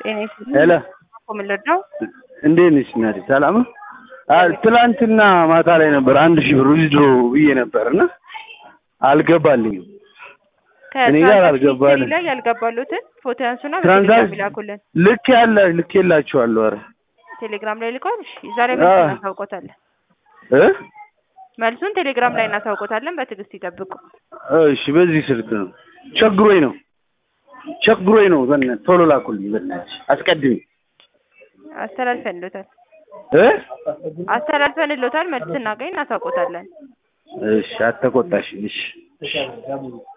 ሄሎ ኮምልደው እንዴት ነሽ እናቴ? ሰላም ነው? ትላንትና ማታ ላይ ነበር 1000 ብር ዊዝድሮ ብዬ ነበርና አልገባልኝም። እኔ ጋር አልገባልኝ ላይ ያልገባሉትን ፎቶ ያንሱና ትራንዛክሽን በቴሌግራም ልኬላችኋለሁ። ኧረ ቴሌግራም ላይ ልኳል። እሺ ዛሬ ምን እናሳውቆታለን? መልሱን ቴሌግራም ላይ እናሳውቆታለን። በትዕግስት ይጠብቁ። እሺ በዚህ ስልክ ነው። ቸግሮኝ ነው። በእናትህ ቶሎ ላኩልኝ በእናትህ አስቀድሚ። አስተላልፈንልዎታል። መልስ እናገኝ እናሳውቆታለን። እሺ አትቆጣሽ። እሺ